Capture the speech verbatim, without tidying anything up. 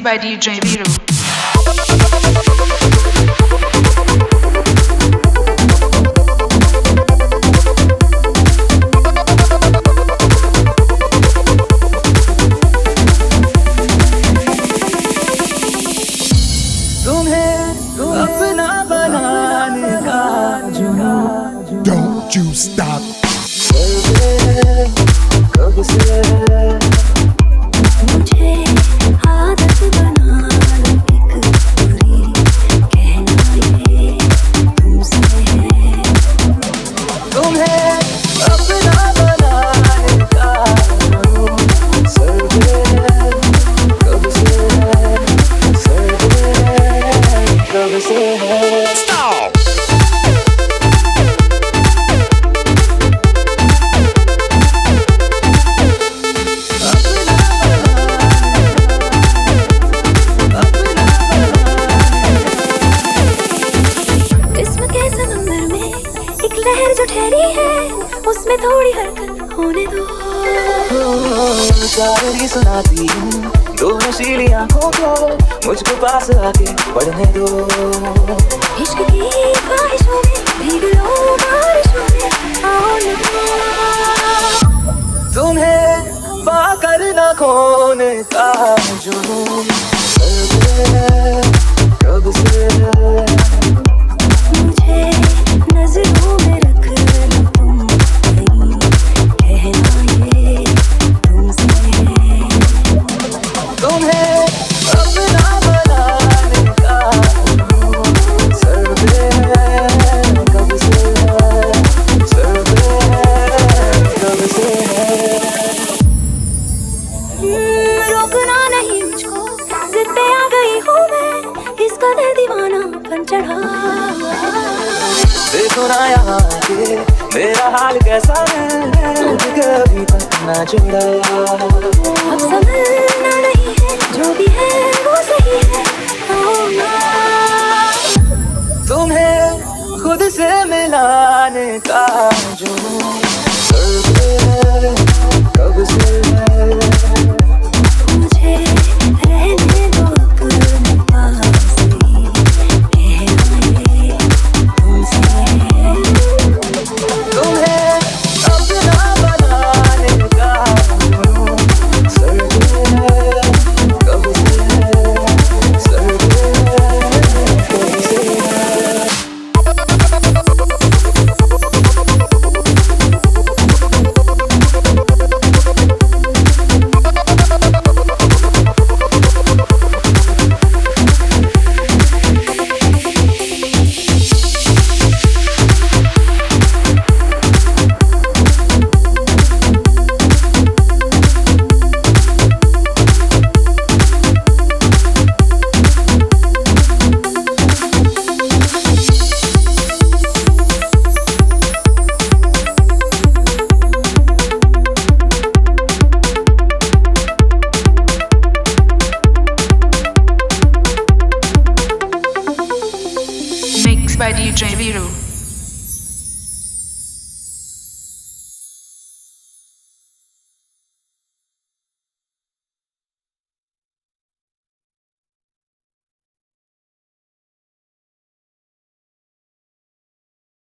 by D J Viru. Don't you stop. उसमें थोड़ी हरकत होने दो। शायरी सुनाती हूँ दो नशीली आँखों को, मुझको पास आके पढ़ने दो। इश्क की ख्वाहिशों में भीग लो बारिशों में, आओ ना। तुम्हें पाकर न खोने का जुनून कब से मुझे नजरों में रख लो तुम, कहना ये तुमसे। तुम्हें अपना बनाने का सर्वे कब से सर्वे कब से रोकना नहीं मुझको, जिद पे आ गई हूँ मैं, इस कदर दीवाना बन चढ़ा। देखो ना यहाँ के मेरा हाल कैसा है, कभी तक ना जुड़ा। अब समझना नहीं है, जो भी है वो सही है, आओ ना। तुम्हें खुद से मिलाने का जुनून कब से मुझे रहने दो अपने पास ही, कहना ये तुमसे। तुम्हें अपना बनाने का जुनून सर्वे कब से सर्वे कब से। Mixed by D J Viru.